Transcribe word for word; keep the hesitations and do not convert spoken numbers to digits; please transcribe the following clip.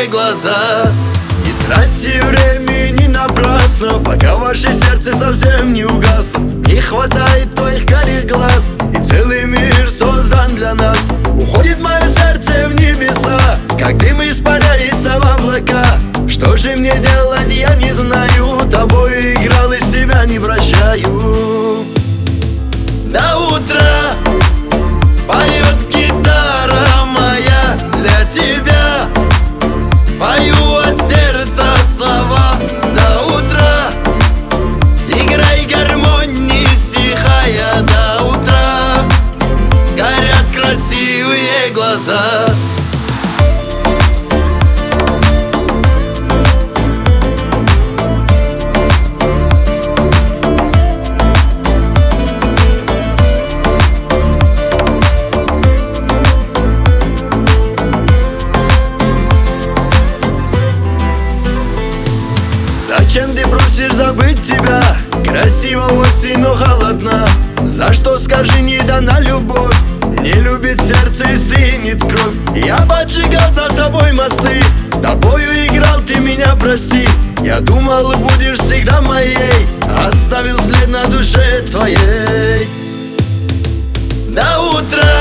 красивые глаза. Не тратьте времени напрасно, пока ваше сердце совсем не угасло. Не хватает твоих карих глаз, и целый мир создан для нас. Уходит мое сердце в небеса, как дым испаряется в облака. Что же мне делать, я не знаю, тобой играл и себя не прощаю. До утра поет гитара моя для тебя, пою от сердца слова. До утра играй гармонии стихая. До утра горят красивые глаза. Зачем ты просишь забыть тебя? Красиво осень, но холодна. За что, скажи, не дана любовь? Не любит сердце и стынет кровь. Я поджигал за собой мосты, тобою играл, ты меня прости. Я думал, будешь всегда моей, оставил след на душе твоей. До утра